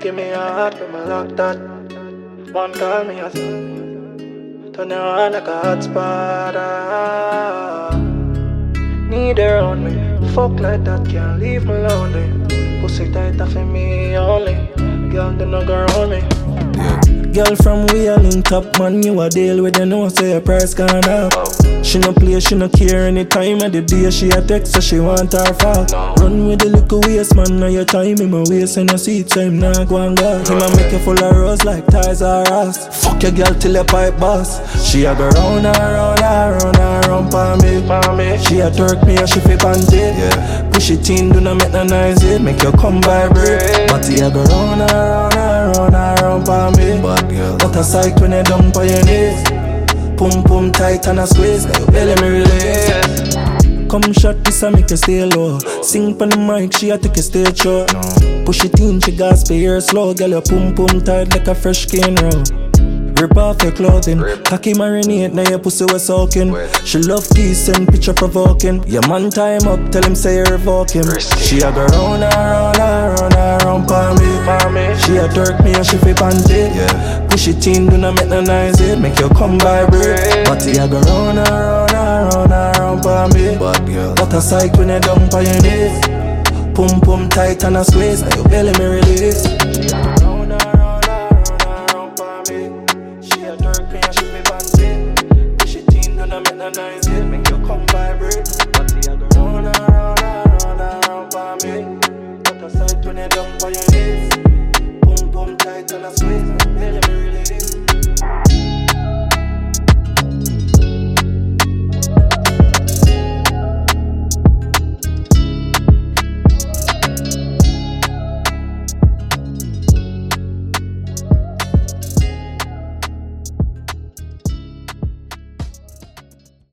give me a heart when I lock that. One call me a turn her on like a hotspot. Need her on me. Fuck like that, can't leave me lonely. Pussy tighter for me only. Girl, do not go around me. Girl from we a link up, man, you a deal with you know, so your price gone up. She no play, she no care any time of the day. She a text, so she want her fault. Run with the little waist, man, now your time in my waist. And I see it, so him nah go and go. Him a make you full of rose like ties or ass. Fuck your girl till your pipe boss. She a go round and round and round and round for me. She a twerk me and she flip and it. Push it in, do not make no noise it. Make you come vibrate. But he a go round and round and round and round for me. What a sight when you dump on your knees. Pum pum tight and a squeeze. Now you belly me release. Come shot this and make you stay low. Sing pon the mic, she a take a stage show. Push it in, she gasp her slow. Girl your pum pum tight like a fresh skin roll. Rip off your clothing, cocky marinate, now your pussy was soaking. She love decent, picture provoking. Your man time up, tell him say you revoke him. She a go round and round and round and round for me. She a twerk me and she flip and it. Push it in, do not make no noise it. Make you come vibrate. But he a go round and round and round and round for me. What a sight when you dump on your knees. Pum pum tight and a squeeze, now you belly me release. Nice, it make you come vibrate. But the other round and round and round and round for me. What a sight when you dump on your knees. Boom boom tight and a squeeze. Belly me really.